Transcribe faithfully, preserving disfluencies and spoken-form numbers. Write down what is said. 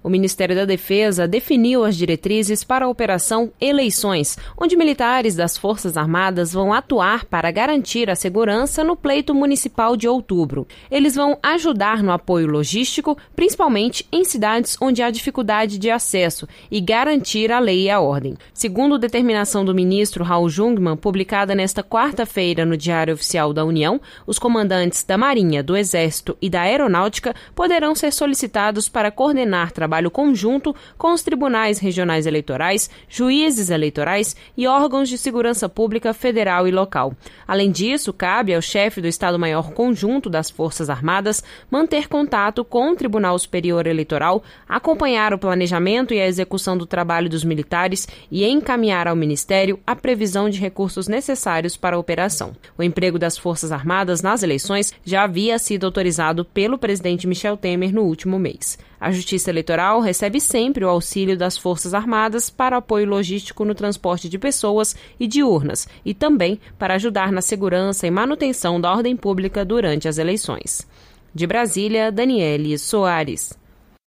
O Ministério da Defesa definiu as diretrizes para a Operação Eleições, onde militares das Forças Armadas vão atuar para garantir a segurança no pleito municipal de outubro. Eles vão ajudar no apoio logístico, principalmente em cidades onde há dificuldade de acesso, e garantir a lei e a ordem. Segundo determinação do ministro Raul Jungmann, publicada nesta quarta-feira no Diário Oficial da União, os comandantes da Marinha, do Exército e da Aeronáutica poderão ser solicitados para coordenar trabalho conjunto com os tribunais regionais eleitorais, juízes eleitorais e órgãos de segurança pública federal e local. Além disso, cabe ao chefe do Estado-Maior Conjunto das Forças Armadas manter contato com o Tribunal Superior Eleitoral, acompanhar o planejamento e a execução do trabalho dos militares e encaminhar ao Ministério a previsão de recursos necessários para a operação. O emprego das Forças Armadas nas eleições já havia sido autorizado pelo presidente Michel Temer no último mês. A Justiça Eleitoral recebe sempre o auxílio das Forças Armadas para apoio logístico no transporte de pessoas e de urnas e também para ajudar na segurança e manutenção da ordem pública durante as eleições. De Brasília, Daniele Soares.